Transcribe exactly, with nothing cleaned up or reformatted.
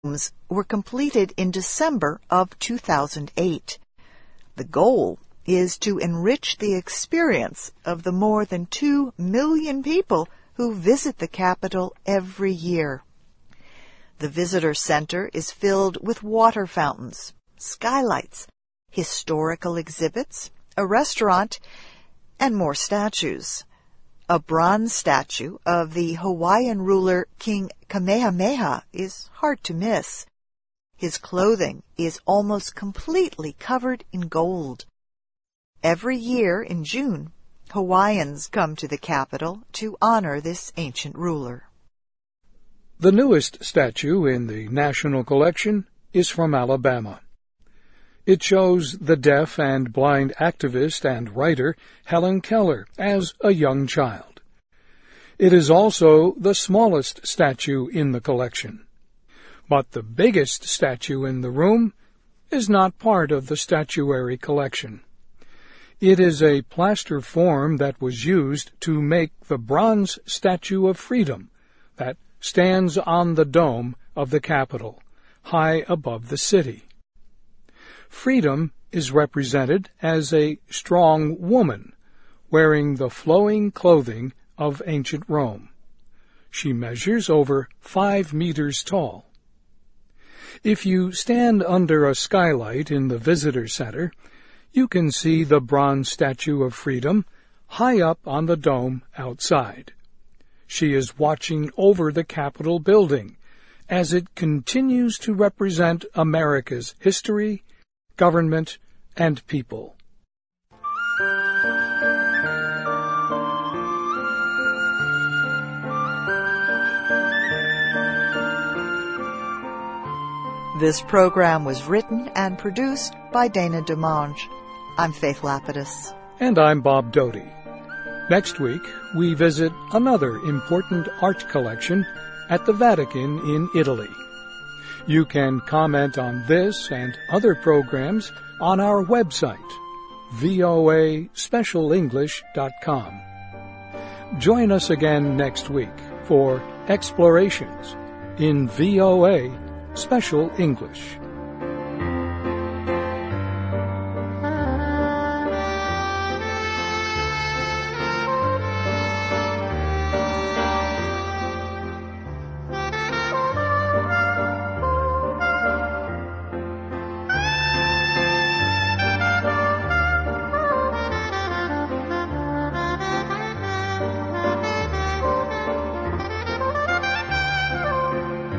rooms were completed in December of two thousand eight. The goal is to enrich the experience of the more than two million people who visit the Capitol every year. The visitor center is filled with water fountains, skylights, historical exhibits, a restaurant, and more statues. A bronze statue of the Hawaiian ruler King Kamehameha is hard to miss. His clothing is almost completely covered in gold. Every year in June, Hawaiians come to the Capitol to honor this ancient ruler. The newest statue in the National Collection is from Alabama. It shows the deaf and blind activist and writer Helen Keller as a young child. It is also the smallest statue in the collection. But the biggest statue in the room is not part of the statuary collection. It is a plaster form that was used to make the bronze Statue of Freedom that stands on the dome of the Capitol, high above the city. Freedom is represented as a strong woman, wearing the flowing clothing of ancient Rome. She measures over five meters tall. If you stand under a skylight in the visitor center, you can see the bronze Statue of Freedom high up on the dome outside. She is watching over the Capitol building as it continues to represent America's history, government, and people. This program was written and produced by Dana DeMange. I'm Faith Lapidus. And I'm Bob Doty. Next week, we visit another important art collection at the Vatican in Italy. You can comment on this and other programs on our website, v o a special english dot com. Join us again next week for Explorations in V O A Special English.